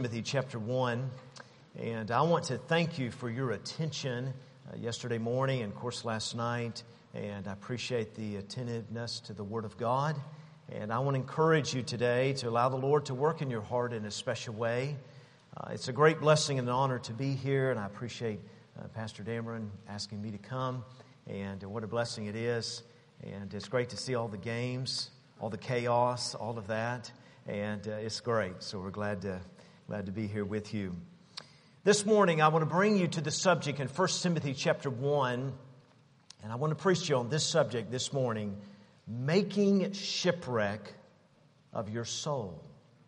Timothy chapter 1, and I want to thank you for your attention yesterday morning and of course last night, and I appreciate the attentiveness to the Word of God, and I want to encourage you today to allow the Lord to work in your heart in a special way. It's a great blessing and an honor to be here, and I appreciate Pastor Dameron asking me to come, and what a blessing it is, and it's great to see all the games, all the chaos, all of that, and it's great, so we're glad to be here with you. This morning, I want to bring you to the subject in 1 Timothy chapter 1, and I want to preach to you on this subject this morning, making shipwreck of your soul.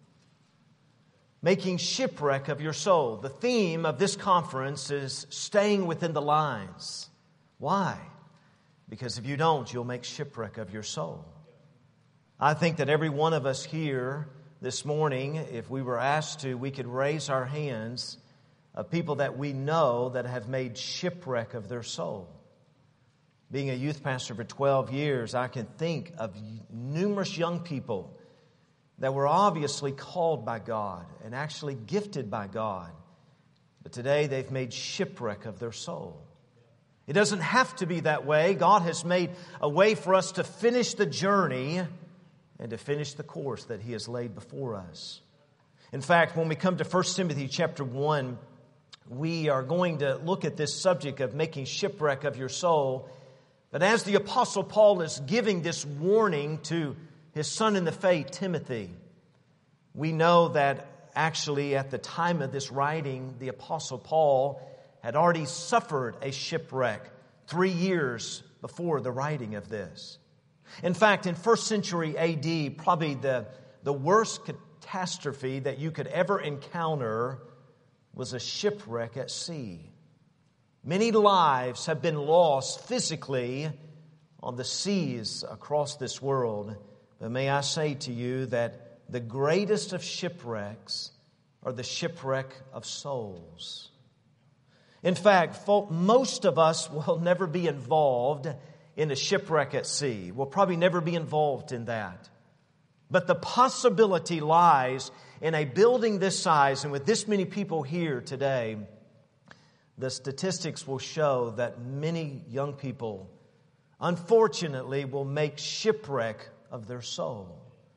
Making shipwreck of your soul. The theme of this conference is staying within the lines. Why? Because if you don't, you'll make shipwreck of your soul. I think that every one of us here this morning, if we were asked to, we could raise our hands of people that we know that have made shipwreck of their soul. Being a youth pastor for 12 years, I can think of numerous young people that were obviously called by God and actually gifted by God. But today they've made shipwreck of their soul. It doesn't have to be that way. God has made a way for us to finish the journey and to finish the course that He has laid before us. In fact, when we come to 1 Timothy chapter 1, we are going to look at this subject of making shipwreck of your soul. But as the Apostle Paul is giving this warning to his son in the faith, Timothy, we know that actually at the time of this writing, the Apostle Paul had already suffered a shipwreck 3 years before the writing of this. In fact, in 1st century A.D., probably the worst catastrophe that you could ever encounter was a shipwreck at sea. Many lives have been lost physically on the seas across this world. But may I say to you that the greatest of shipwrecks are the shipwreck of souls. In fact, most of us will never be involved in a shipwreck at sea. We'll probably never be involved in that. But the possibility lies in a building this size and with this many people here today. The statistics will show that many young people, unfortunately, will make shipwreck of their soul.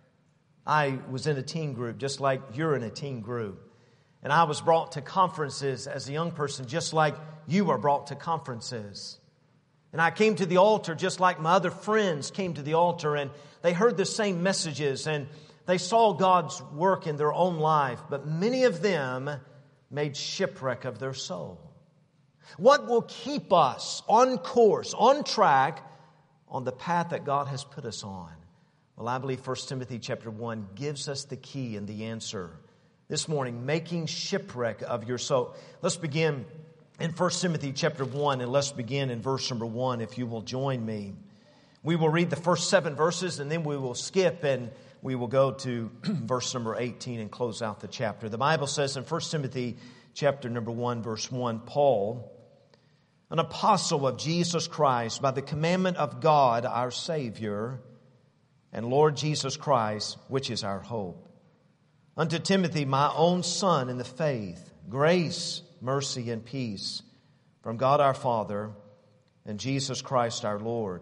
I was in a teen group just like you're in a teen group. And I was brought to conferences as a young person just like you are brought to conferences. And I came to the altar just like my other friends came to the altar, and they heard the same messages and they saw God's work in their own life. But many of them made shipwreck of their soul. What will keep us on course, on track, on the path that God has put us on? Well, I believe 1 Timothy chapter 1 gives us the key and the answer. This morning, making shipwreck of your soul. Let's begin in 1 Timothy chapter 1, and let's begin in verse number 1, if you will join me. We will read the first 7 verses, and then we will skip, and we will go to verse number 18 and close out the chapter. The Bible says in 1 Timothy chapter number 1, verse 1, Paul, an apostle of Jesus Christ, by the commandment of God our Savior, and Lord Jesus Christ, which is our hope. Unto Timothy, my own son in the faith, grace, mercy, and peace from God our Father and Jesus Christ our Lord.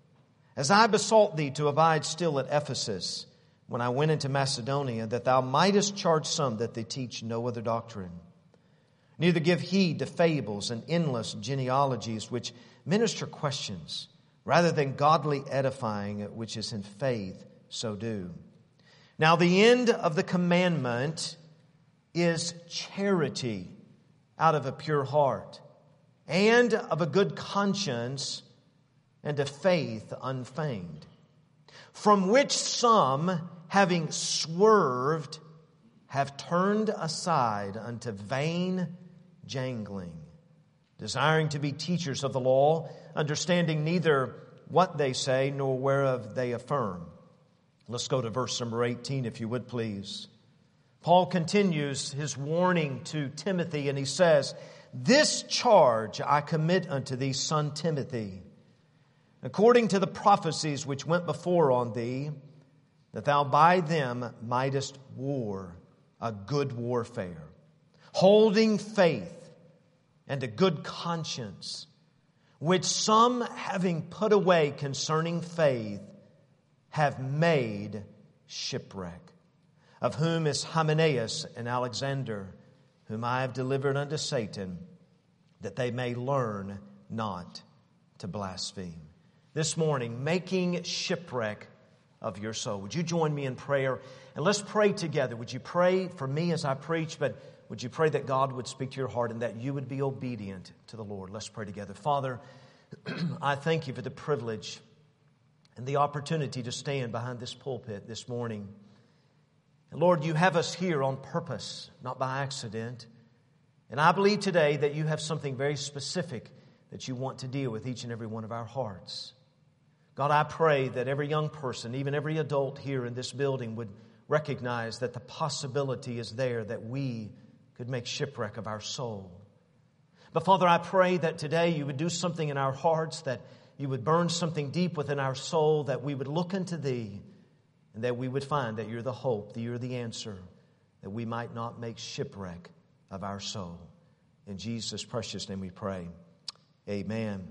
As I besought thee to abide still at Ephesus, when I went into Macedonia, that thou mightest charge some that they teach no other doctrine, neither give heed to fables and endless genealogies which minister questions, rather than godly edifying, which is in faith, so do. Now the end of the commandment is charity out of a pure heart, and of a good conscience, and a faith unfeigned, from which some, having swerved, have turned aside unto vain jangling, desiring to be teachers of the law, understanding neither what they say nor whereof they affirm. Let's go to verse number 18, if you would please. Paul continues his warning to Timothy, and he says, This charge I commit unto thee, son Timothy, according to the prophecies which went before on thee, that thou by them mightest war a good warfare, holding faith and a good conscience, which some, having put away concerning faith, have made shipwreck, of whom is Hymenaeus and Alexander, whom I have delivered unto Satan, that they may learn not to blaspheme. This morning, making shipwreck of your soul. Would you join me in prayer? And let's pray together. Would you pray for me as I preach, but would you pray that God would speak to your heart and that you would be obedient to the Lord? Let's pray together. Father, I thank you for the privilege and the opportunity to stand behind this pulpit this morning. And Lord, you have us here on purpose, not by accident. And I believe today that you have something very specific that you want to deal with each and every one of our hearts. God, I pray that every young person, even every adult here in this building, would recognize that the possibility is there that we could make shipwreck of our soul. But Father, I pray that today you would do something in our hearts, that you would burn something deep within our soul, that we would look unto Thee, and that we would find that you're the hope, that you're the answer, that we might not make shipwreck of our soul. In Jesus' precious name we pray. Amen.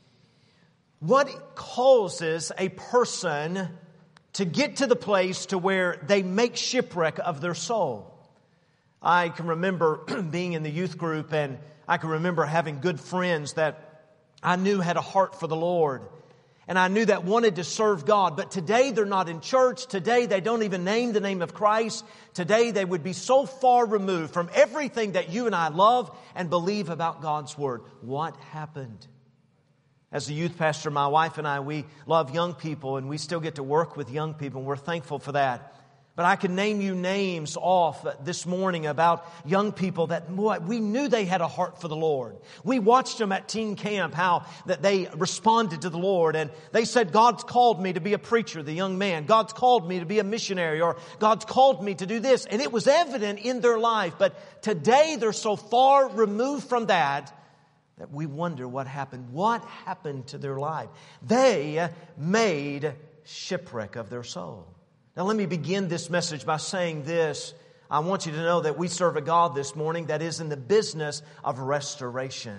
What causes a person to get to the place to where they make shipwreck of their soul? I can remember being in the youth group, and I can remember having good friends that I knew had a heart for the Lord. And I knew that wanted to serve God. But today they're not in church. Today they don't even name the name of Christ. Today they would be so far removed from everything that you and I love and believe about God's Word. What happened? As a youth pastor, my wife and I, we love young people, and we still get to work with young people, and we're thankful for that. But I can name you names off this morning about young people that we knew they had a heart for the Lord. We watched them at teen camp, how that they responded to the Lord. And they said, God's called me to be a preacher, the young man. God's called me to be a missionary, or God's called me to do this. And it was evident in their life. But today they're so far removed from that we wonder what happened. What happened to their life? They made shipwreck of their soul. Now let me begin this message by saying this. I want you to know that we serve a God this morning that is in the business of restoration.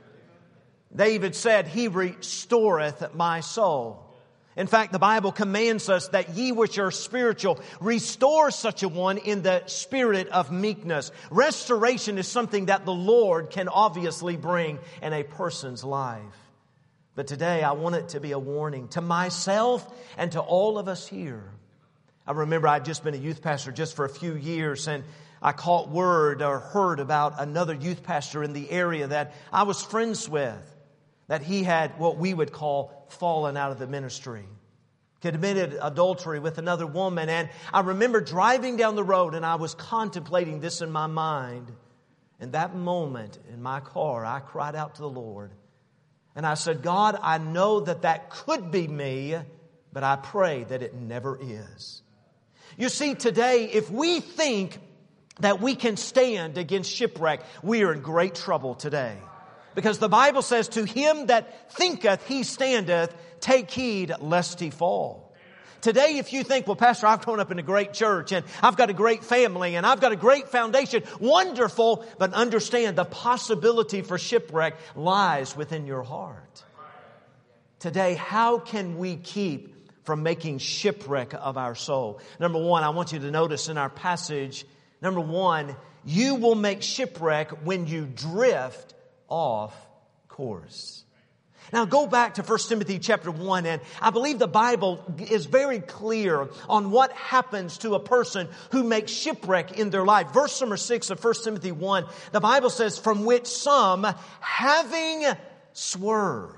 David said, He restoreth my soul. In fact, the Bible commands us that ye which are spiritual, restore such a one in the spirit of meekness. Restoration is something that the Lord can obviously bring in a person's life. But today I want it to be a warning to myself and to all of us here. I remember I'd just been a youth pastor just for a few years, and I caught word or heard about another youth pastor in the area that I was friends with, that he had what we would call fallen out of the ministry, committed adultery with another woman. And I remember driving down the road, and I was contemplating this in my mind. In that moment in my car, I cried out to the Lord, and I said, God, I know that could be me, but I pray that it never is. You see, today, if we think that we can stand against shipwreck, we are in great trouble today. Because the Bible says, to him that thinketh he standeth, take heed lest he fall. Today, if you think, well, Pastor, I've grown up in a great church, and I've got a great family, and I've got a great foundation, wonderful, but understand the possibility for shipwreck lies within your heart. Today, how can we keep from making shipwreck of our soul? Number one, I want you to notice in our passage, number one, you will make shipwreck when you drift off course. Now go back to 1 Timothy chapter 1, and I believe the Bible is very clear on what happens to a person who makes shipwreck in their life. Verse number 6 of 1 Timothy 1, the Bible says, from which some, having swerved.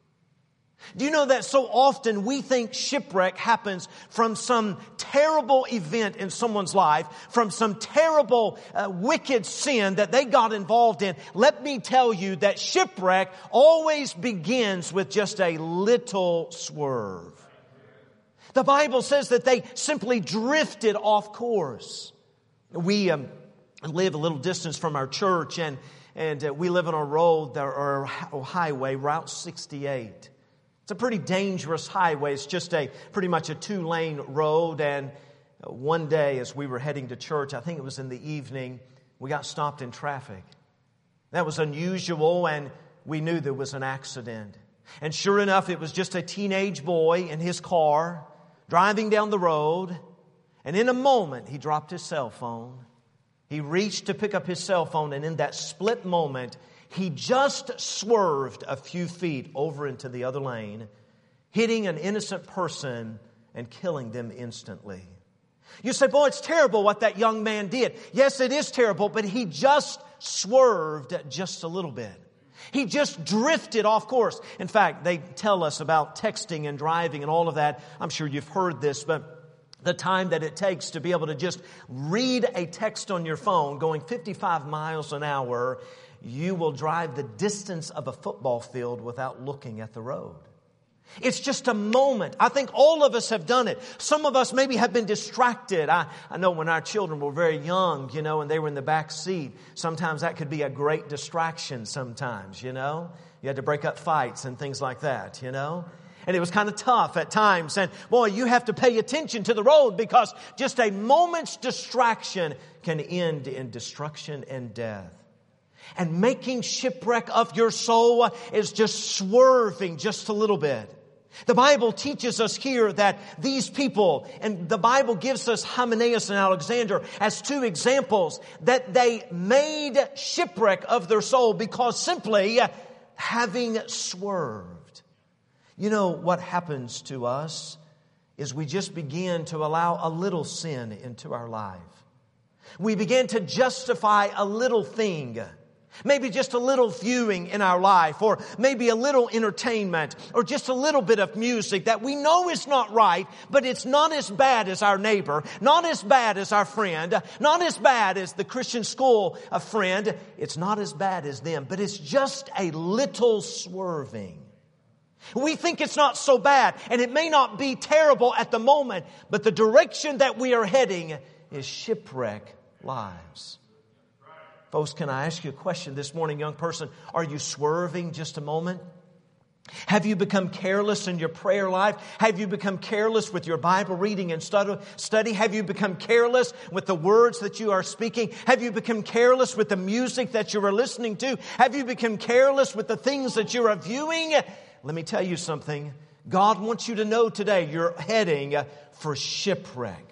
Do you know that so often we think shipwreck happens from some terrible event in someone's life, from some terrible wicked sin that they got involved in? Let me tell you that shipwreck always begins with just a little swerve. The Bible says that they simply drifted off course. We live a little distance from our church, and we live on a road or a highway, Route 68. It's a pretty dangerous highway. It's just pretty much a 2-lane road, and One day as we were heading to church, I think it was in the evening, we got stopped in traffic. That was unusual, and we knew there was an accident. And sure enough, it was just a teenage boy in his car driving down the road. And in a moment, he dropped his cell phone. He reached to pick up his cell phone, and in that split moment, he just swerved a few feet over into the other lane, hitting an innocent person and killing them instantly. You say, boy, it's terrible what that young man did. Yes, it is terrible, but he just swerved just a little bit. He just drifted off course. In fact, they tell us about texting and driving and all of that. I'm sure you've heard this, but the time that it takes to be able to just read a text on your phone going 55 miles an hour, you will drive the distance of a football field without looking at the road. It's just a moment. I think all of us have done it. Some of us maybe have been distracted. I know when our children were very young, and they were in the back seat, sometimes that could be a great distraction sometimes, You had to break up fights and things like that, And it was kind of tough at times. And boy, you have to pay attention to the road because just a moment's distraction can end in destruction and death. And making shipwreck of your soul is just swerving just a little bit. The Bible teaches us here that these people, and the Bible gives us Hymenaeus and Alexander as two examples, that they made shipwreck of their soul because simply having swerved. What happens to us is we just begin to allow a little sin into our life. We begin to justify a little thing. Maybe just a little viewing in our life, or maybe a little entertainment, or just a little bit of music that we know is not right, but it's not as bad as our neighbor, not as bad as our friend, not as bad as the Christian school friend. It's not as bad as them, but it's just a little swerving. We think it's not so bad, and it may not be terrible at the moment, but the direction that we are heading is shipwreck lives. Folks, can I ask you a question this morning, young person? Are you swerving just a moment? Have you become careless in your prayer life? Have you become careless with your Bible reading and study? Have you become careless with the words that you are speaking? Have you become careless with the music that you are listening to? Have you become careless with the things that you are viewing? Let me tell you something. God wants you to know today you're heading for shipwreck.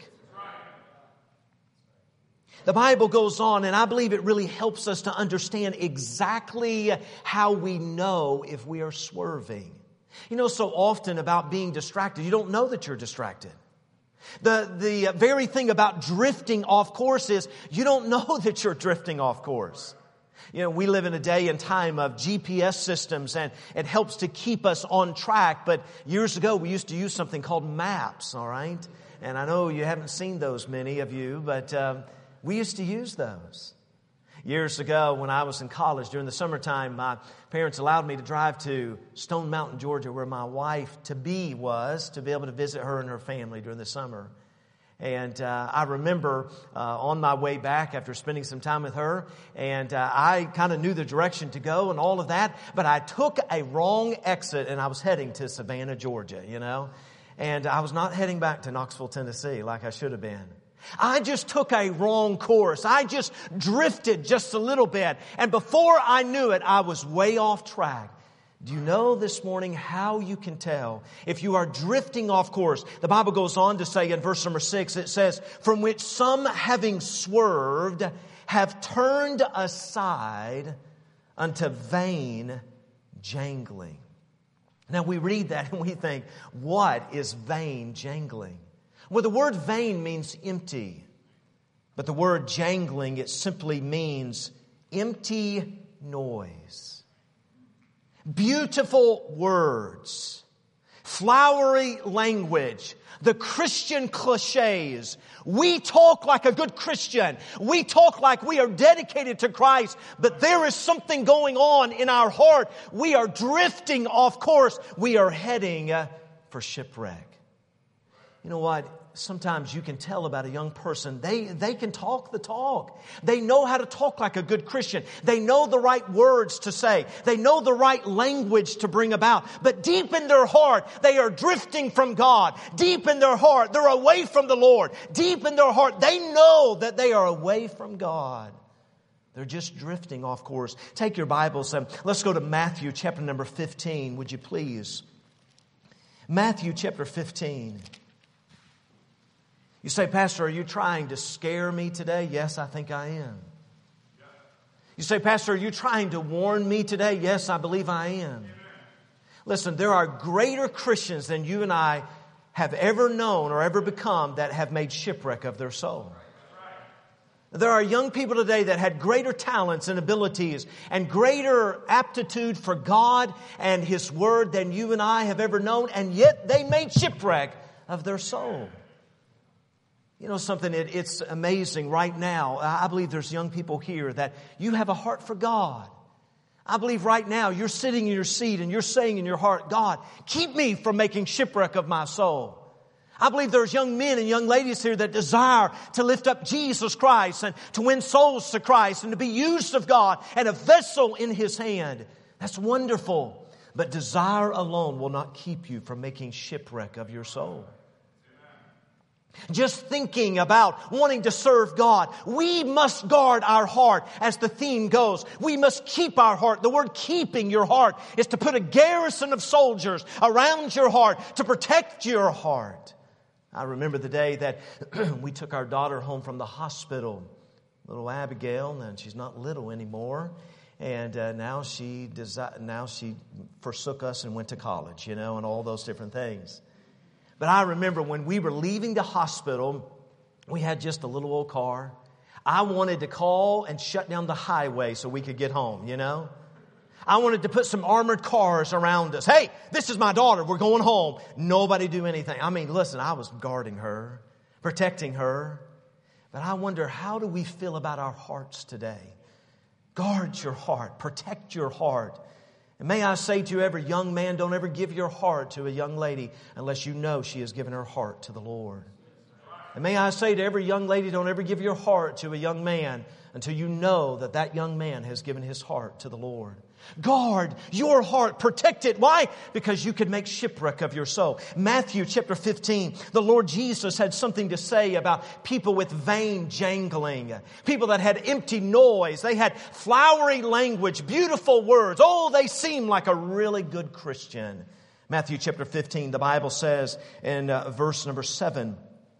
The Bible goes on, and I believe it really helps us to understand exactly how we know if we are swerving. So often about being distracted, you don't know that you're distracted. The very thing about drifting off course is you don't know that you're drifting off course. We live in a day and time of GPS systems, and it helps to keep us on track. But years ago, we used to use something called maps, all right? And I know you haven't seen those, many of you, but we used to use those. Years ago, when I was in college, during the summertime, my parents allowed me to drive to Stone Mountain, Georgia, where my wife-to-be was, to be able to visit her and her family during the summer. And I remember on my way back after spending some time with her, and I kind of knew the direction to go and all of that, but I took a wrong exit, and I was heading to Savannah, Georgia, And I was not heading back to Knoxville, Tennessee like I should have been. I just took a wrong course. I just drifted just a little bit. And before I knew it, I was way off track. Do you know this morning how you can tell if you are drifting off course? The Bible goes on to say in verse number 6, it says, from which some having swerved have turned aside unto vain jangling. Now we read that and we think, what is vain jangling? Well, the word vain means empty. But the word jangling, it simply means empty noise. Beautiful words. Flowery language. The Christian cliches. We talk like a good Christian. We talk like we are dedicated to Christ. But there is something going on in our heart. We are drifting off course. We are heading for shipwreck. You know what? sometimes you can tell about a young person, they can talk the talk. They know how to talk like a good Christian. They know the right words to say. They know the right language to bring about. But deep in their heart, they are drifting from God. Deep in their heart, they're away from the Lord. Deep in their heart, they know that they are away from God. They're just drifting off course. Take your Bibles and let's go to Matthew chapter number 15, would you please? Matthew chapter 15. You say, Pastor, are you trying to scare me today? Yes, I think I am. You say, Pastor, are you trying to warn me today? Yes, I believe I am. Listen, there are greater Christians than you and I have ever known or ever become that have made shipwreck of their soul. There are young people today that had greater talents and abilities and greater aptitude for God and His Word than you and I have ever known, and yet they made shipwreck of their soul. You know something, it's amazing right now. I believe there's young people here that you have a heart for God. I believe right now you're sitting in your seat and you're saying in your heart, God, keep me from making shipwreck of my soul. I believe there's young men and young ladies here that desire to lift up Jesus Christ and to win souls to Christ and to be used of God and a vessel in His hand. That's wonderful. But desire alone will not keep you from making shipwreck of your soul. Just thinking about wanting to serve God. We must guard our heart as the theme goes. We must keep our heart. The word keeping your heart is to put a garrison of soldiers around your heart to protect your heart. I remember the day that we took our daughter home from the hospital, little Abigail, and she's not little anymore. And now she forsook us and went to college, and all those different things. But I remember when we were leaving the hospital, we had just a little old car. I wanted to call and shut down the highway so we could get home, I wanted to put some armored cars around us. Hey, this is my daughter. We're going home. Nobody do anything. I mean, listen, I was guarding her, protecting her. But I wonder, how do we feel about our hearts today? Guard your heart. Protect your heart. And may I say to every young man, don't ever give your heart to a young lady unless you know she has given her heart to the Lord. And may I say to every young lady, don't ever give your heart to a young man until you know that that young man has given his heart to the Lord. Guard your heart. Protect it. Why? Because you could make shipwreck of your soul. Matthew chapter 15, the Lord Jesus had something to say about people with vain jangling. People that had empty noise. They had flowery language, beautiful words. Oh, they seemed like a really good Christian. Matthew chapter 15, the Bible says in verse number 7,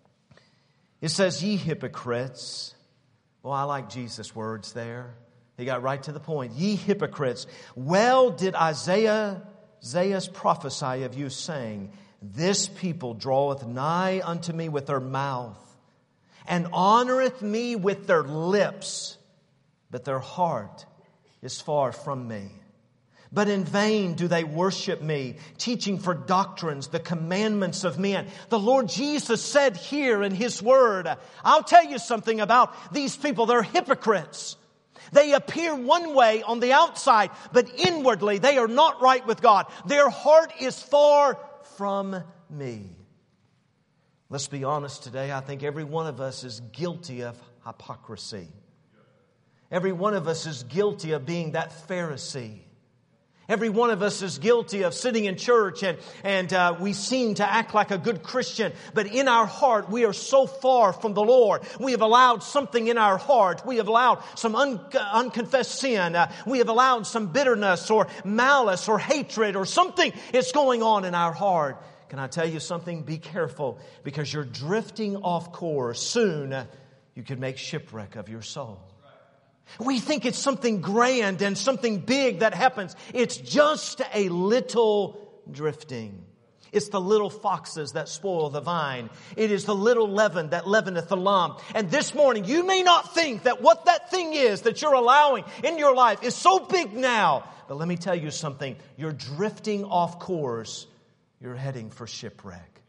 it says, ye hypocrites. Well, I like Jesus' words there. He got right to the point. Ye hypocrites, well did Isaiah prophesy of you, saying, this people draweth nigh unto me with their mouth, and honoreth me with their lips, but their heart is far from me. But in vain do they worship me, teaching for doctrines the commandments of men. The Lord Jesus said here in His Word, I'll tell you something about these people. They're hypocrites. They appear one way on the outside, but inwardly they are not right with God. Their heart is far from me. Let's be honest today. I think every one of us is guilty of hypocrisy. Every one of us is guilty of being that Pharisee. Every one of us is guilty of sitting in church and we seem to act like a good Christian. But in our heart, we are so far from the Lord. We have allowed something in our heart. We have allowed some unconfessed sin. We have allowed some bitterness or malice or hatred or something is going on in our heart. Can I tell you something? Be careful, because you're drifting off course. Soon you could make shipwreck of your soul. We think it's something grand and something big that happens. It's just a little drifting. It's the little foxes that spoil the vine. It is the little leaven that leaveneth the lump. And this morning, you may not think that what that thing is that you're allowing in your life is so big now. But let me tell you something. You're drifting off course. You're heading for shipwreck.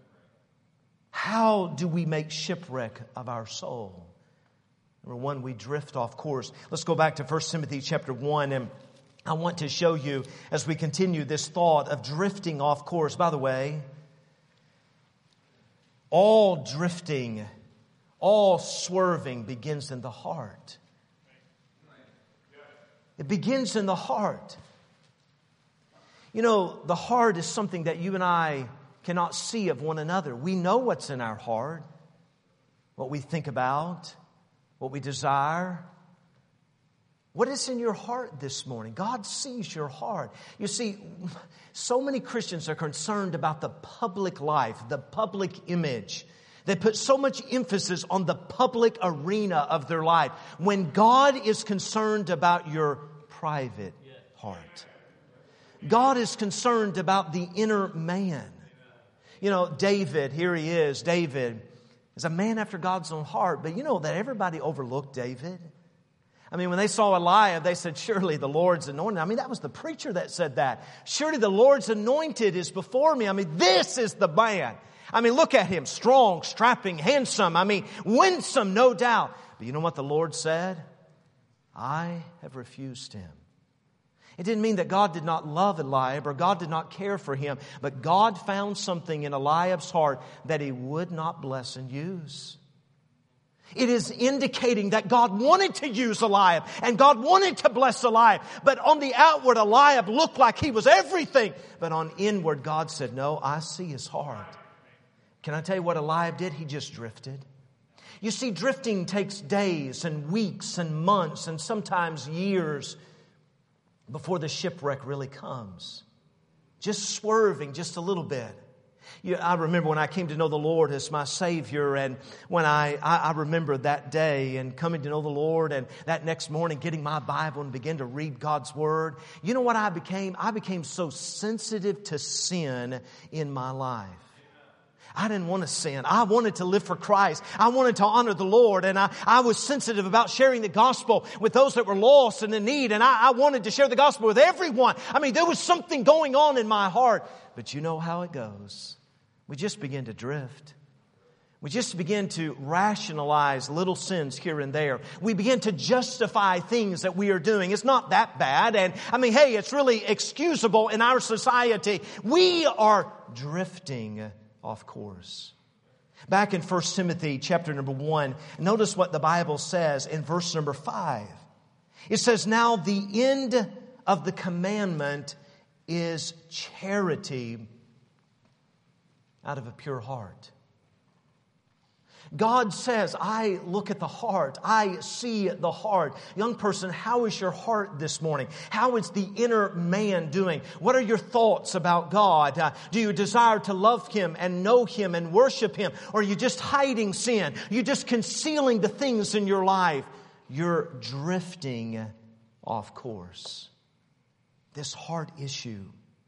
How do we make shipwreck of our soul? Number one, we drift off course. Let's go back to 1 Timothy chapter 1, and I want to show you as we continue this thought of drifting off course. By the way, All drifting, all swerving begins in the heart. It begins in the heart. You know, the heart is something that you and I cannot see of one another. We know what's in our heart, what we think about, what we desire. What is in your heart this morning? God sees your heart. You see, so many Christians are concerned about the public life, the public image. They put so much emphasis on the public arena of their life when God is concerned about your private heart. God is concerned about the inner man. You know, David, here he is. David is a man after God's own heart. But you know that everybody overlooked David. I mean, when they saw Eliab, they said, surely the Lord's anointed. I mean, that was the preacher that said that. Surely the Lord's anointed is before me. I mean, this is the man. I mean, look at him. Strong, strapping, handsome. I mean, winsome, no doubt. But you know what the Lord said? I have refused him. It didn't mean that God did not love Eliab or God did not care for him. But God found something in Eliab's heart that he would not bless and use. It is indicating that God wanted to use Eliab and God wanted to bless Eliab. But on the outward, Eliab looked like he was everything. But on inward, God said, no, I see his heart. Can I tell you what Eliab did? He just drifted. You see, drifting takes days and weeks and months and sometimes years before the shipwreck really comes. Just swerving just a little bit. I remember when I came to know the Lord as my Savior, and when I remember that day and coming to know the Lord, and that next morning getting my Bible and begin to read God's Word. You know what I became? I became so sensitive to sin in my life. I didn't want to sin. I wanted to live for Christ. I wanted to honor the Lord. And I was sensitive about sharing the gospel with those that were lost and in need. And I wanted to share the gospel with everyone. I mean, there was something going on in my heart. But you know how it goes. We just begin to drift. We just begin to rationalize little sins here and there. We begin to justify things that we are doing. It's not that bad. And I mean, hey, it's really excusable in our society. We are drifting off course. Back in 1 Timothy chapter number 1, notice what the Bible says in verse number 5. It says, now the end of the commandment is charity out of a pure heart. God says, I look at the heart. I see the heart. Young person, how is your heart this morning? How is the inner man doing? What are your thoughts about God? Do you desire to love Him and know Him and worship Him? Or are you just hiding sin? Are you just concealing the things in your life? You're drifting off course. This heart issue.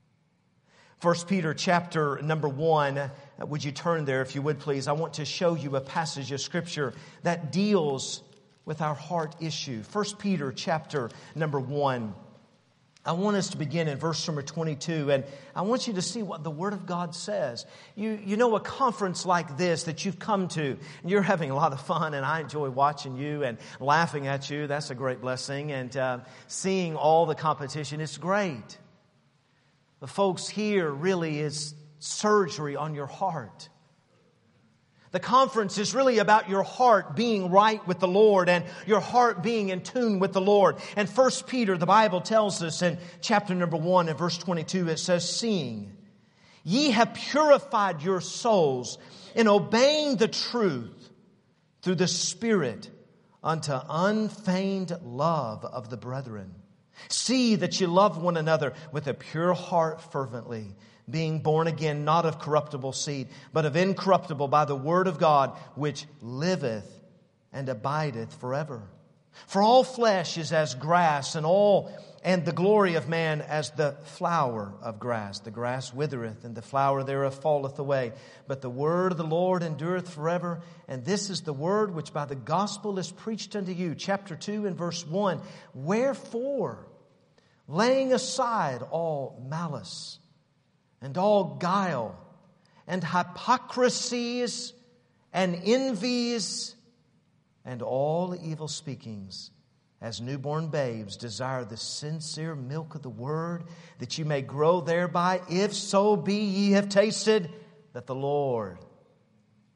1 Peter chapter number 1, would you turn there if you would please? I want to show you a passage of Scripture that deals with our heart issue. 1 Peter chapter number 1. I want us to begin in verse number 22, and I want you to see what the Word of God says. You know, a conference like this that you've come to, and you're having a lot of fun, and I enjoy watching you and laughing at you. That's a great blessing, and seeing all the competition, it's great. The folks here really is surgery on your heart. The conference is really about your heart being right with the Lord and your heart being in tune with the Lord. And 1 Peter, the Bible tells us in chapter number 1 and verse 22, it says, seeing ye have purified your souls in obeying the truth through the Spirit unto unfeigned love of the brethren. See that you love one another with a pure heart fervently, being born again, not of corruptible seed, but of incorruptible by the word of God, which liveth and abideth forever. For all flesh is as grass, and the glory of man as the flower of grass. The grass withereth, and the flower thereof falleth away. But the word of the Lord endureth forever. And this is the word which by the gospel is preached unto you. Chapter 2 and verse 1. Wherefore, laying aside all malice, and all guile, and hypocrisies, and envies, and all evil speakings, as newborn babes desire the sincere milk of the word, that you may grow thereby, if so be ye have tasted that the Lord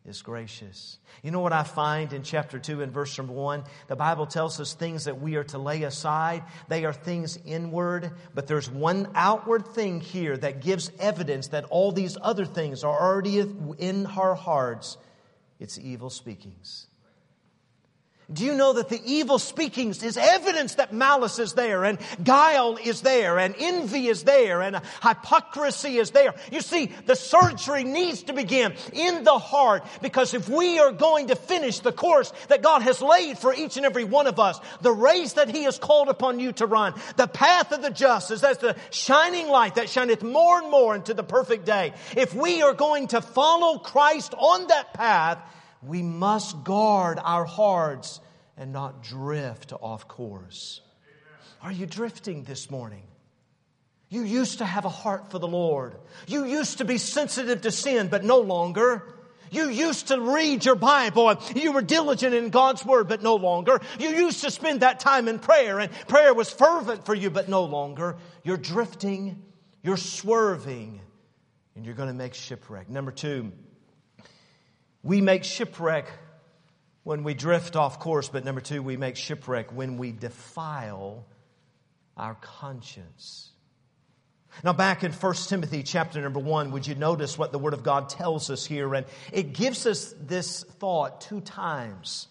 is gracious. You know what I find in chapter 2 and verse number 1? The Bible tells us things that we are to lay aside. They are things inward, but there's one outward thing here that gives evidence that all these other things are already in our hearts. It's evil speakings. Do you know that the evil speakings is evidence that malice is there, and guile is there, and envy is there, and hypocrisy is there? You see, the surgery needs to begin in the heart, because if we are going to finish the course that God has laid for each and every one of us, the race that He has called upon you to run, the path of the just is as the shining light that shineth more and more into the perfect day. If we are going to follow Christ on that path, we must guard our hearts and not drift off course. Are you drifting this morning? You used to have a heart for the Lord. You used to be sensitive to sin, but no longer. You used to read your Bible. You were diligent in God's Word, but no longer. You used to spend that time in prayer, and prayer was fervent for you, but no longer. You're drifting, you're swerving, and you're going to make shipwreck. Number 2, we make shipwreck when we drift off course, but number 2, we make shipwreck when we defile our conscience. Now back in 1 Timothy chapter number 1, would you notice what the Word of God tells us here? And it gives us this thought 2 times.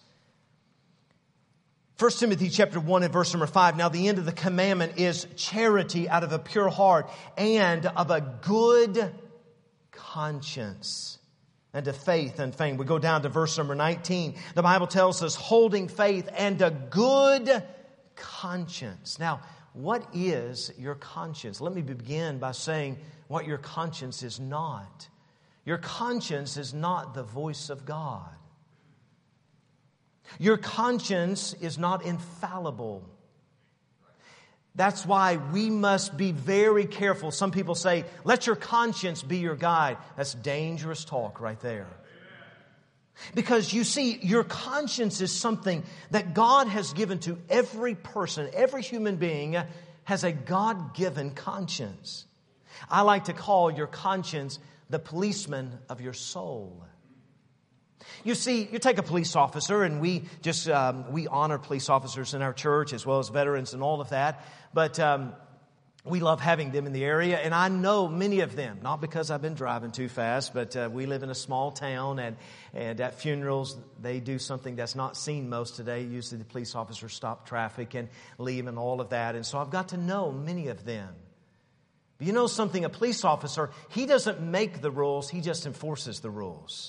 1 Timothy chapter 1 and verse number 5, now the end of the commandment is charity out of a pure heart and of a good conscience. And to faith and fame. We go down to verse number 19. The Bible tells us holding faith and a good conscience. Now, what is your conscience? Let me begin by saying what your conscience is not. Your conscience is not the voice of God. Your conscience is not infallible. That's why we must be very careful. Some people say, let your conscience be your guide. That's dangerous talk right there. Because you see, your conscience is something that God has given to every person. Every human being has a God-given conscience. I like to call your conscience the policeman of your soul. You see, you take a police officer, and we honor police officers in our church as well as veterans and all of that. But we love having them in the area, and I know many of them, not because I've been driving too fast, but we live in a small town, and at funerals, they do something that's not seen most today. Usually the police officers stop traffic and leave and all of that, and so I've got to know many of them. But you know something, a police officer, he doesn't make the rules, he just enforces the rules.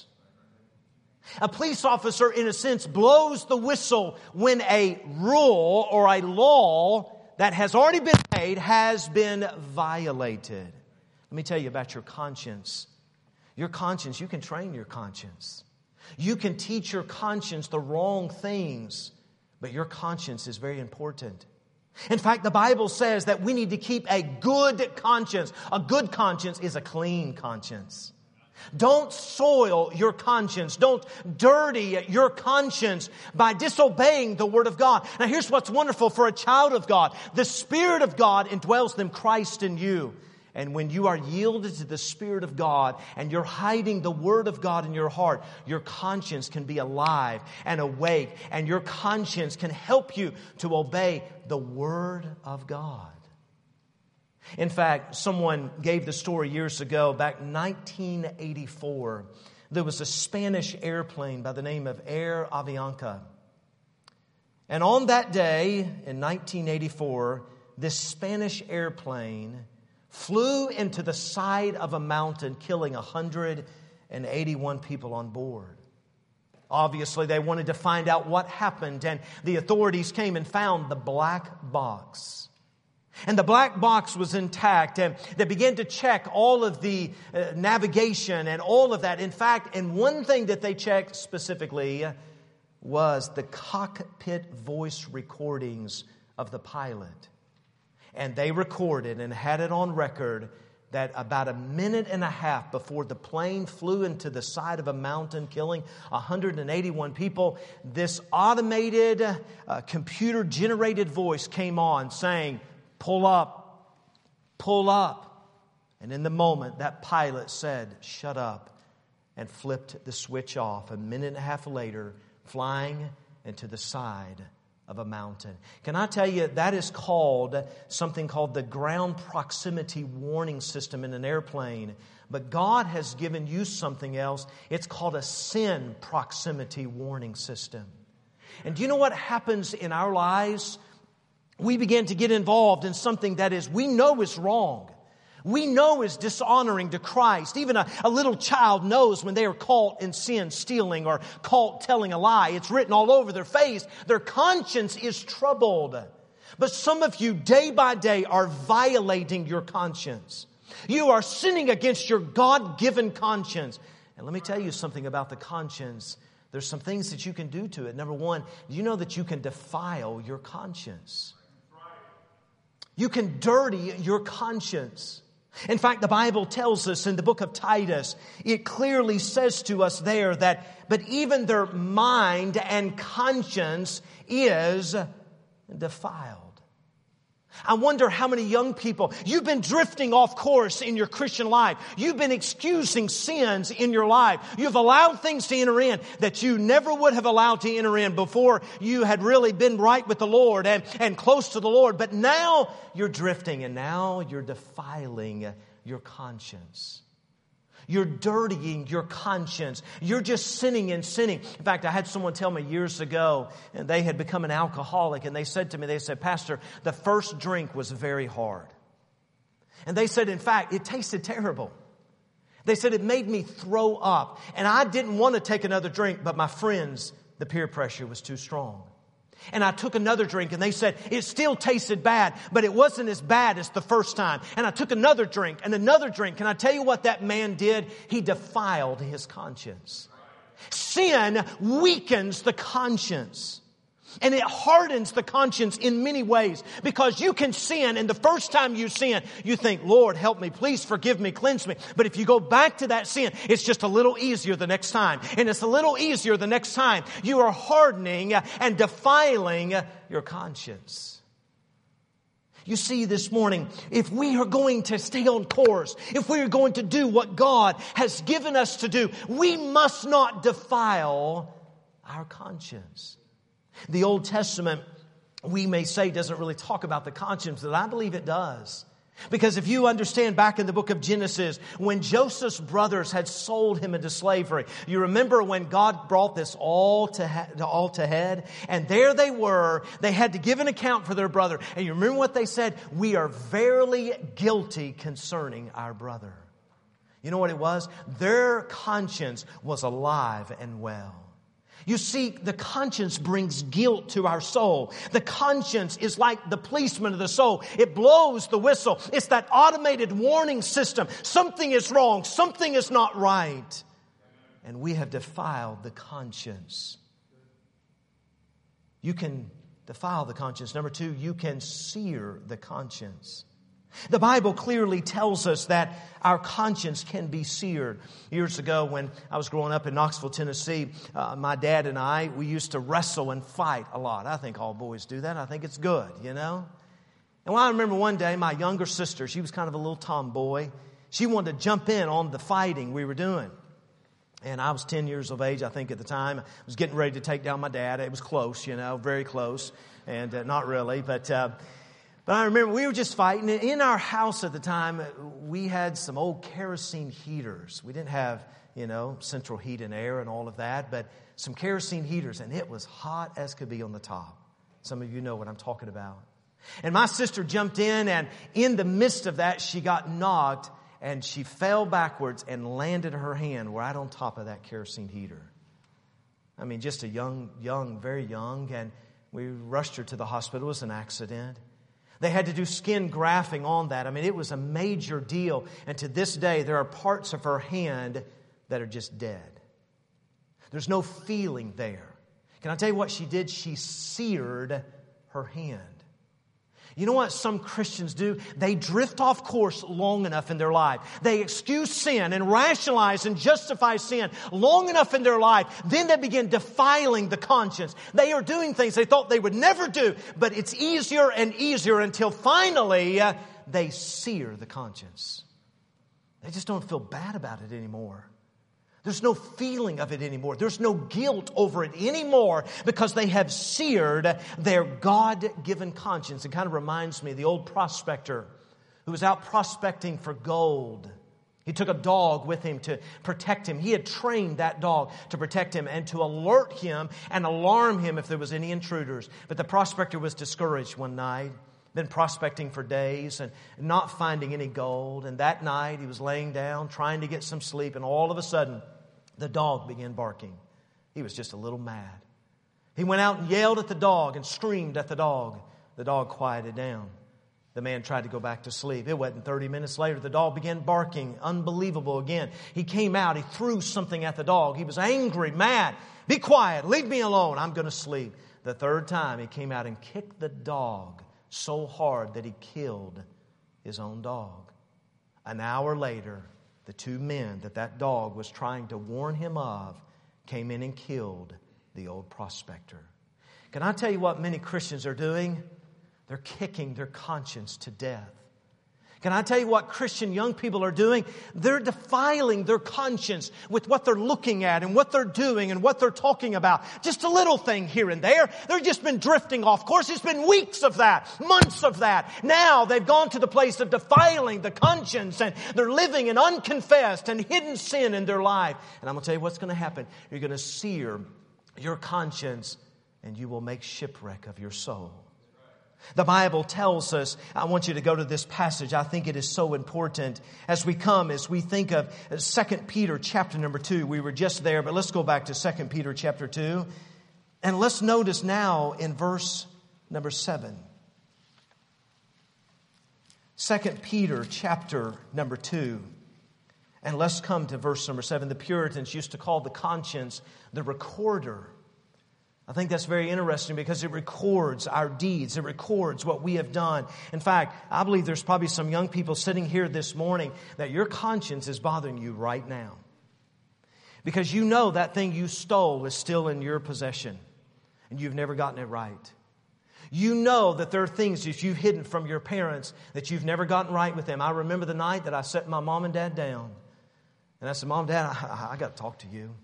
A police officer, in a sense, blows the whistle when a rule or a law that has already been made has been violated. Let me tell you about your conscience. Your conscience, you can train your conscience. You can teach your conscience the wrong things, but your conscience is very important. In fact, the Bible says that we need to keep a good conscience. A good conscience is a clean conscience. Don't soil your conscience. Don't dirty your conscience by disobeying the Word of God. Now here's what's wonderful for a child of God. The Spirit of God indwells them, Christ in you. And when you are yielded to the Spirit of God and you're hiding the Word of God in your heart, your conscience can be alive and awake, and your conscience can help you to obey the Word of God. In fact, someone gave the story years ago, back in 1984. There was a Spanish airplane by the name of Air Avianca. And on that day, in 1984, this Spanish airplane flew into the side of a mountain, killing 181 people on board. Obviously, they wanted to find out what happened, and the authorities came and found the black box. And the black box was intact, and they began to check all of the navigation and all of that. In fact, and one thing that they checked specifically was the cockpit voice recordings of the pilot. And they recorded and had it on record that about a minute and a half before the plane flew into the side of a mountain, killing 181 people, this automated, computer-generated voice came on saying, "Pull up, pull up." And in the moment, that pilot said, "Shut up," and flipped the switch off. A minute and a half later, flying into the side of a mountain. Can I tell you, that is called something called the ground proximity warning system in an airplane. But God has given you something else. It's called a sin proximity warning system. And do you know what happens in our lives? We begin to get involved in something that we know is wrong. We know is dishonoring to Christ. Even a little child knows when they are caught in sin, stealing, or caught telling a lie. It's written all over their face. Their conscience is troubled. But some of you, day by day, are violating your conscience. You are sinning against your God-given conscience. And let me tell you something about the conscience. There's some things that you can do to it. Number one, do you know that you can defile your conscience? You can dirty your conscience. In fact, the Bible tells us in the book of Titus, it clearly says to us there that, but even their mind and conscience is defiled. I wonder how many young people, you've been drifting off course in your Christian life. You've been excusing sins in your life. You've allowed things to enter in that you never would have allowed to enter in before you had really been right with the Lord and close to the Lord. But now you're drifting and now you're defiling your conscience. You're dirtying your conscience. You're just sinning and sinning. In fact, I had someone tell me years ago, and they had become an alcoholic, and they said to me, they said, Pastor, the first drink was very hard. And they said, in fact, it tasted terrible. They said it made me throw up. And I didn't want to take another drink, but my friends, the peer pressure was too strong. And I took another drink and they said it still tasted bad, but it wasn't as bad as the first time. And I took another drink and another drink. Can I tell you what that man did? He defiled his conscience. Sin weakens the conscience. And it hardens the conscience in many ways, because you can sin, and the first time you sin, you think, Lord, help me, please forgive me, cleanse me. But if you go back to that sin, it's just a little easier the next time. And it's a little easier the next time. You are hardening and defiling your conscience. You see, this morning, if we are going to stay on course, if we are going to do what God has given us to do, we must not defile our conscience. The Old Testament, we may say, doesn't really talk about the conscience, but I believe it does. Because if you understand back in the book of Genesis, when Joseph's brothers had sold him into slavery, you remember when God brought this all to head? And there they were. They had to give an account for their brother. And you remember what they said? We are verily guilty concerning our brother. You know what it was? Their conscience was alive and well. You see, the conscience brings guilt to our soul. The conscience is like the policeman of the soul. It blows the whistle. It's that automated warning system. Something is wrong. Something is not right. And we have defiled the conscience. You can defile the conscience. Number two, you can sear the conscience. The Bible clearly tells us that our conscience can be seared. Years ago, when I was growing up in Knoxville, Tennessee, my dad and I, we used to wrestle and fight a lot. I think all boys do that. I think it's good, you know. And I remember one day, my younger sister, she was kind of a little tomboy. She wanted to jump in on the fighting we were doing. And I was 10 years of age, I think, at the time. I was getting ready to take down my dad. It was close, you know, very close. And not really, but I remember we were just fighting. In our house at the time, we had some old kerosene heaters. We didn't have, you know, central heat and air and all of that, but some kerosene heaters. And it was hot as could be on the top. Some of you know what I'm talking about. And my sister jumped in, and in the midst of that, she got knocked, and she fell backwards and landed her hand right on top of that kerosene heater. I mean, just a young, very young, and we rushed her to the hospital. It was an accident. They had to do skin grafting on that. I mean, it was a major deal. And to this day, there are parts of her hand that are just dead. There's no feeling there. Can I tell you what she did? She seared her hand. You know what some Christians do? They drift off course long enough in their life. They excuse sin and rationalize and justify sin long enough in their life. Then they begin defiling the conscience. They are doing things they thought they would never do, but it's easier and easier until finally they sear the conscience. They just don't feel bad about it anymore. There's no feeling of it anymore. There's no guilt over it anymore because they have seared their God-given conscience. It kind of reminds me of the old prospector who was out prospecting for gold. He took a dog with him to protect him. He had trained that dog to protect him and to alert him and alarm him if there was any intruders. But the prospector was discouraged one night. Been prospecting for days and not finding any gold. And that night he was laying down trying to get some sleep, and all of a sudden the dog began barking. He was just a little mad. He went out and yelled at the dog and screamed at the dog. The dog quieted down. The man tried to go back to sleep. It wasn't 30 minutes later. The dog began barking. Unbelievable again. He came out. He threw something at the dog. He was angry, mad. Be quiet. Leave me alone. I'm going to sleep. The third time he came out and kicked the dog so hard that he killed his own dog. An hour later, the two men that dog was trying to warn him of came in and killed the old prospector. Can I tell you what many Christians are doing? They're kicking their conscience to death. Can I tell you what Christian young people are doing? They're defiling their conscience with what they're looking at and what they're doing and what they're talking about. Just a little thing here and there. They've just been drifting off course. It's been weeks of that, months of that. Now they've gone to the place of defiling the conscience, and they're living in unconfessed and hidden sin in their life. And I'm going to tell you what's going to happen. You're going to sear your conscience, and you will make shipwreck of your soul. The Bible tells us, I want you to go to this passage. I think it is so important as we think of 2 Peter chapter number 2. We were just there, but let's go back to 2 Peter chapter 2. And let's notice now in verse number 7. 2 Peter chapter number 2. And let's come to verse number 7. The Puritans used to call the conscience the recorder. I think that's very interesting because it records our deeds. It records what we have done. In fact, I believe there's probably some young people sitting here this morning that your conscience is bothering you right now. Because you know that thing you stole is still in your possession and you've never gotten it right. You know that there are things that you've hidden from your parents that you've never gotten right with them. I remember the night that I set my mom and dad down. And I said, Mom, Dad, I got to talk to you.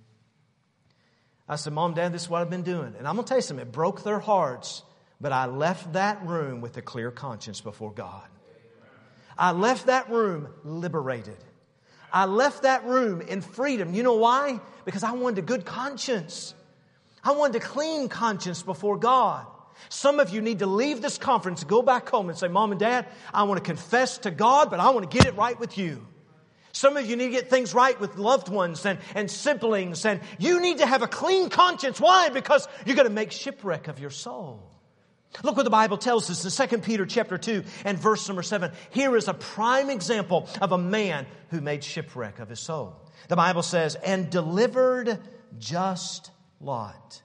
I said, Mom, Dad, this is what I've been doing. And I'm going to tell you something. It broke their hearts. But I left that room with a clear conscience before God. I left that room liberated. I left that room in freedom. You know why? Because I wanted a good conscience. I wanted a clean conscience before God. Some of you need to leave this conference, go back home and say, Mom and Dad, I want to confess to God, but I want to get it right with you. Some of you need to get things right with loved ones and siblings. And you need to have a clean conscience. Why? Because you're going to make shipwreck of your soul. Look what the Bible tells us in 2 Peter chapter 2 and verse number 7. Here is a prime example of a man who made shipwreck of his soul. The Bible says, and delivered just Lot,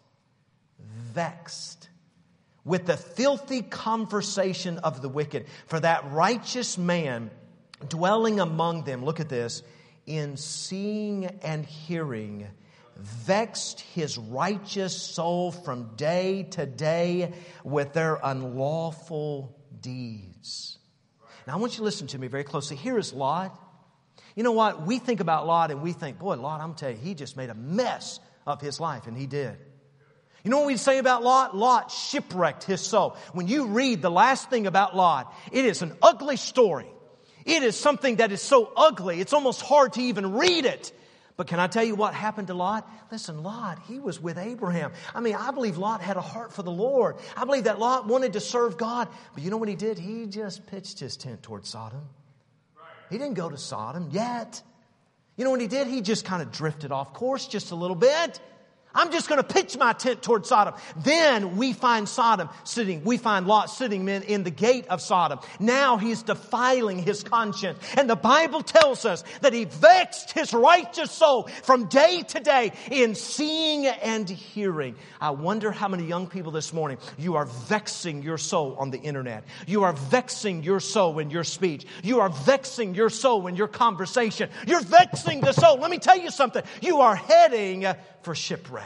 vexed with the filthy conversation of the wicked. For that righteous man dwelling among them, look at this, in seeing and hearing, vexed his righteous soul from day to day with their unlawful deeds. Now I want you to listen to me very closely. Here is Lot. You know what? We think about Lot and we think, boy, Lot, I'm telling you, he just made a mess of his life, and he did. You know what we say about Lot? Lot shipwrecked his soul. When you read the last thing about Lot, it is an ugly story. It is something that is so ugly, it's almost hard to even read it. But can I tell you what happened to Lot? Listen, Lot, he was with Abraham. I mean, I believe Lot had a heart for the Lord. I believe that Lot wanted to serve God. But you know what he did? He just pitched his tent towards Sodom. He didn't go to Sodom yet. You know what he did? He just kind of drifted off course just a little bit. I'm just going to pitch my tent toward Sodom. Then we find Lot sitting in the gate of Sodom. Now he's defiling his conscience. And the Bible tells us that he vexed his righteous soul from day to day in seeing and hearing. I wonder how many young people this morning, you are vexing your soul on the internet. You are vexing your soul in your speech. You are vexing your soul in your conversation. You're vexing the soul. Let me tell you something. You are heading for shipwreck.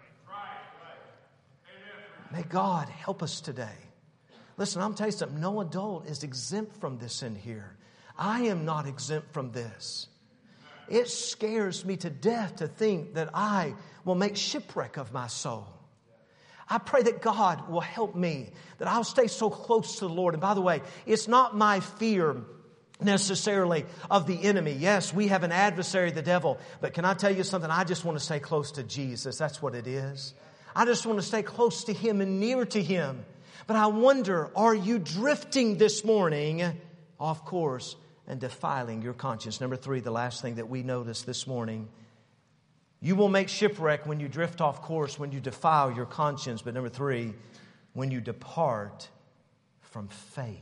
May God help us today. Listen, I'm telling you something. No adult is exempt from this in here. I am not exempt from this. It scares me to death to think that I will make shipwreck of my soul. I pray that God will help me, that I'll stay so close to the Lord. And by the way, it's not my fear necessarily of the enemy. Yes, we have an adversary, the devil. But can I tell you something? I just want to stay close to Jesus. That's what it is. I just want to stay close to Him and near to Him. But I wonder, are you drifting this morning off course and defiling your conscience? Number 3, the last thing that we notice this morning. You will make shipwreck when you drift off course, when you defile your conscience. But number 3, when you depart from faith.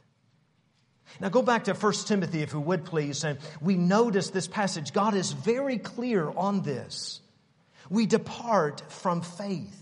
Now go back to 1 Timothy, if you would please, and we notice this passage. God is very clear on this. We depart from faith.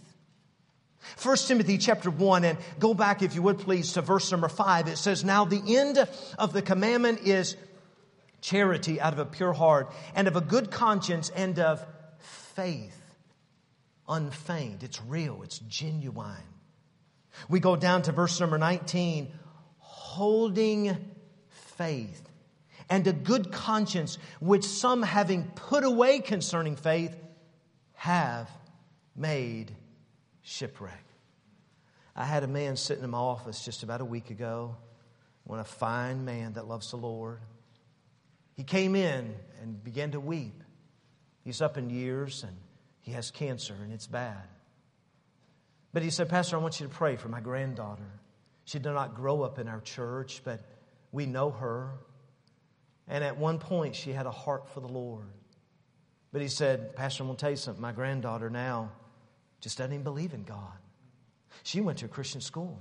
1 Timothy chapter 1, and go back, if you would please, to verse number 5. It says, "Now the end of the commandment is charity out of a pure heart, and of a good conscience, and of faith unfeigned." It's real, it's genuine. We go down to verse number 19. "Holding faith and a good conscience, which some, having put away concerning faith, have made shipwreck." I had a man sitting in my office just about a week ago. A fine man that loves the Lord. He came in and began to weep. He's up in years and he has cancer and it's bad. But he said, "Pastor, I want you to pray for my granddaughter. She did not grow up in our church, but we know her. And at one point she had a heart for the Lord." But he said, "Pastor, I'm going to tell you something. My granddaughter now just doesn't even believe in God. She went to a Christian school.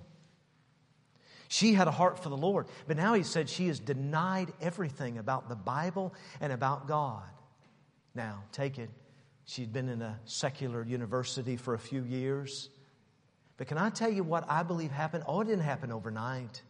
She had a heart for the Lord. But now," he said, "she has denied everything about the Bible and about God." Now, take it. She'd been in a secular university for a few years. But can I tell you what I believe happened? Oh, it didn't happen overnight.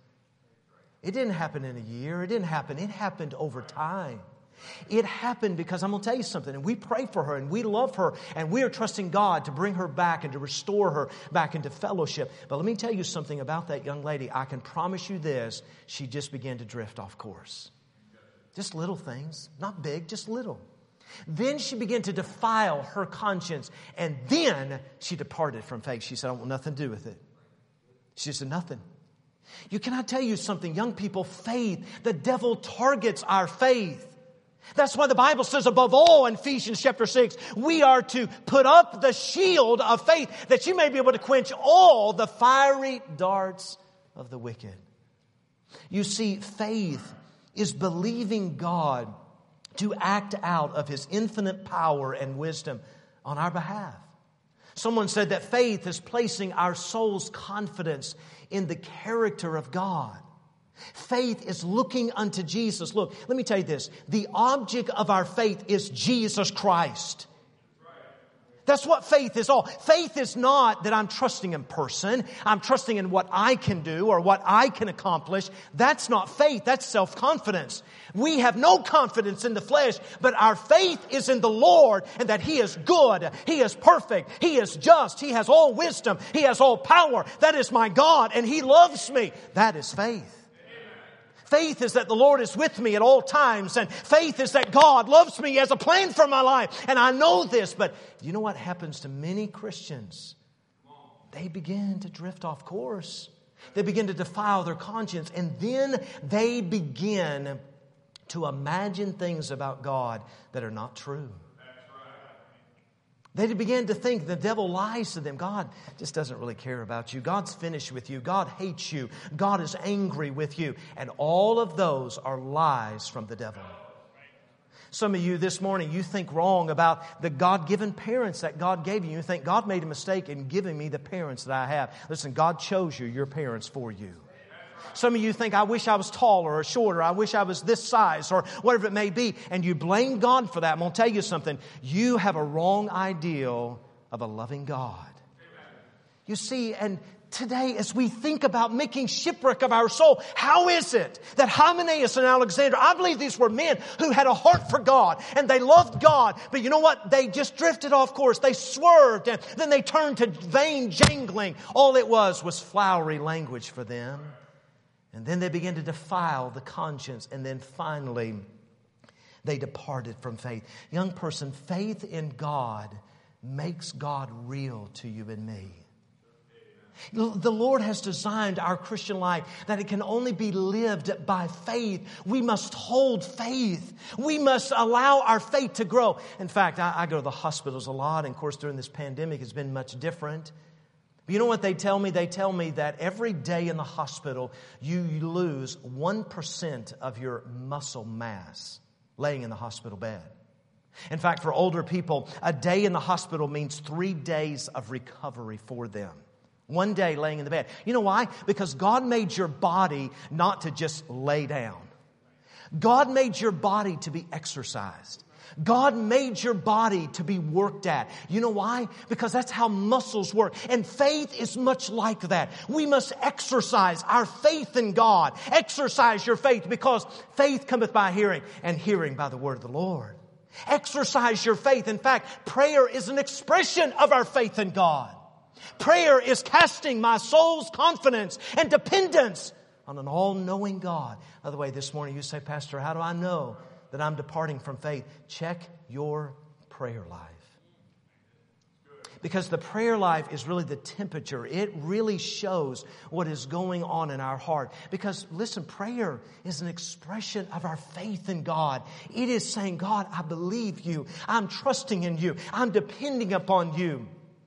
It didn't happen in a year. It didn't happen. It happened over time. It happened because I'm going to tell you something. And we pray for her and we love her and we are trusting God to bring her back and to restore her back into fellowship. But let me tell you something about that young lady. I can promise you this. She just began to drift off course. Just little things. Not big, just little. Then she began to defile her conscience. And then she departed from faith. She said, "I want nothing to do with it." She said, "Nothing." Can I tell you something? Young people, faith, the devil targets our faith. That's why the Bible says above all in Ephesians chapter 6, we are to put up the shield of faith that you may be able to quench all the fiery darts of the wicked. You see, faith is believing God to act out of His infinite power and wisdom on our behalf. Someone said that faith is placing our soul's confidence in the character of God. Faith is looking unto Jesus. Look, let me tell you this. The object of our faith is Jesus Christ. That's what faith is all. Faith is not that I'm trusting in person. I'm trusting in what I can do or what I can accomplish. That's not faith. That's self-confidence. We have no confidence in the flesh, but our faith is in the Lord and that He is good. He is perfect. He is just. He has all wisdom. He has all power. That is my God and He loves me. That is faith. Faith is that the Lord is with me at all times. And faith is that God loves me, He has a plan for my life. And I know this. But you know what happens to many Christians? They begin to drift off course. They begin to defile their conscience. And then they begin to imagine things about God that are not true. They began to think the devil lies to them. God just doesn't really care about you. God's finished with you. God hates you. God is angry with you. And all of those are lies from the devil. Some of you this morning, you think wrong about the God-given parents that God gave you. You think God made a mistake in giving me the parents that I have. Listen, God chose you, your parents, for you. Some of you think, I wish I was taller or shorter. I wish I was this size or whatever it may be. And you blame God for that. I'm going to tell you something. You have a wrong ideal of a loving God. You see, and today as we think about making shipwreck of our soul, how is it that Hymenaeus and Alexander, I believe these were men who had a heart for God and they loved God. But you know what? They just drifted off course. They swerved and then they turned to vain jangling. All it was flowery language for them. And then they began to defile the conscience. And then finally, They departed from faith. Young person, faith in God makes God real to you and me. The Lord has designed our Christian life that it can only be lived by faith. We must hold faith. We must allow our faith to grow. In fact, I go to the hospitals a lot, and of course during this pandemic it's been much different. But you know what they tell me? They tell me that every day in the hospital you lose 1% of your muscle mass laying in the hospital bed. In fact, for older people, a day in the hospital means 3 days of recovery for them. 1 day laying in the bed. You know why? Because God made your body not to just lay down. God made your body to be exercised. God made your body to be worked at. You know why? Because that's how muscles work. And faith is much like that. We must exercise our faith in God. Exercise your faith, because faith cometh by hearing, and hearing by the word of the Lord. Exercise your faith. In fact, prayer is an expression of our faith in God. Prayer is casting my soul's confidence and dependence on an all-knowing God. By the way, this morning you say, Pastor, how do I know that I'm departing from faith? Check your prayer life. Because the prayer life is really the temperature. It really shows what is going on in our heart. Because, listen, prayer is an expression of our faith in God. It is saying, God, I believe you. I'm trusting in you. I'm depending upon you.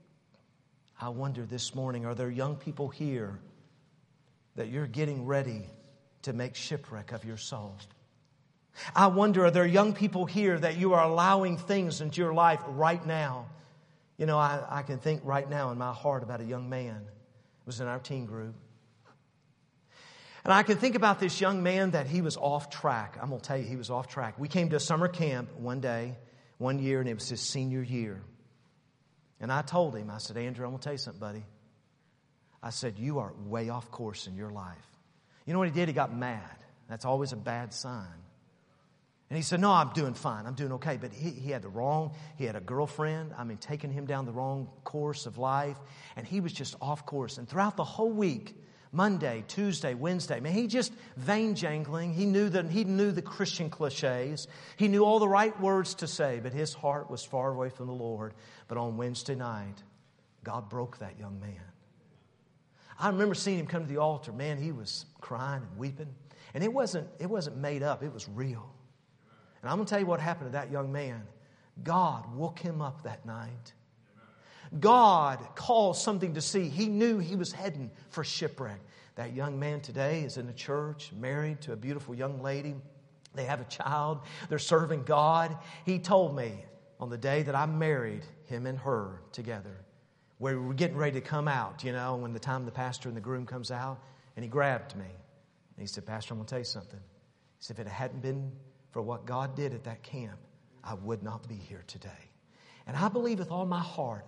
I wonder this morning, are there young people here that you're getting ready to make shipwreck of your soul? I wonder, are there young people here that you are allowing things into your life right now? You know, I can think right now in my heart about a young man who was in our teen group. And I can think about this young man that he was off track. I'm going to tell you, he was off track. We came to a summer camp one year, and it was his senior year. And I told him, I said, Andrew, I'm going to tell you something, buddy. I said, you are way off course in your life. You know what he did? He got mad. That's always a bad sign. And he said, no, I'm doing fine. I'm doing okay. But he had a girlfriend, taking him down the wrong course of life. And he was just off course. And throughout the whole week, Monday, Tuesday, Wednesday, he just vain jangling. He knew the Christian cliches. He knew all the right words to say, but his heart was far away from the Lord. But on Wednesday night, God broke that young man. I remember seeing him come to the altar. Man, he was crying and weeping. And it wasn't made up. It was real. And I'm going to tell you what happened to that young man. God woke him up that night. God caused something to see. He knew he was heading for shipwreck. That young man today is in a church, married to a beautiful young lady. They have a child. They're serving God. He told me on the day that I married him and her together, where we were getting ready to come out, when the time the pastor and the groom comes out, and he grabbed me. And he said, Pastor, I'm going to tell you something. He said, if it hadn't been for what God did at that camp, I would not be here today. And I believe with all my heart,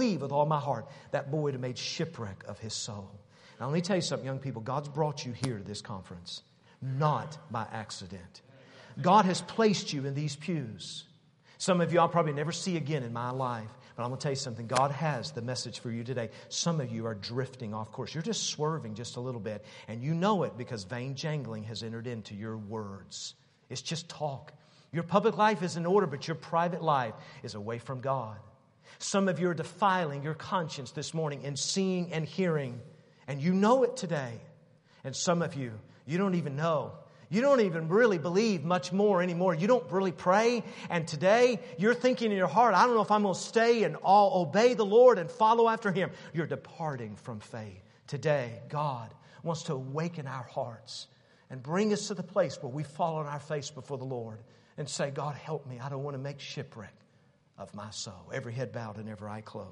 that boy would have made shipwreck of his soul. Now let me tell you something, young people. God's brought you here to this conference, not by accident. God has placed you in these pews. Some of you I'll probably never see again in my life. But I'm going to tell you something. God has the message for you today. Some of you are drifting off course. You're just swerving just a little bit. And you know it because vain jangling has entered into your words. It's just talk. Your public life is in order, but your private life is away from God. Some of you are defiling your conscience this morning in seeing and hearing. And you know it today. And some of you, you don't even know. You don't even really believe much more anymore. You don't really pray. And today, you're thinking in your heart, I don't know if I'm going to stay and I'll obey the Lord and follow after Him. You're departing from faith. Today, God wants to awaken our hearts and bring us to the place where we fall on our face before the Lord and say, God, help me. I don't want to make shipwreck of my soul. Every head bowed and every eye closed.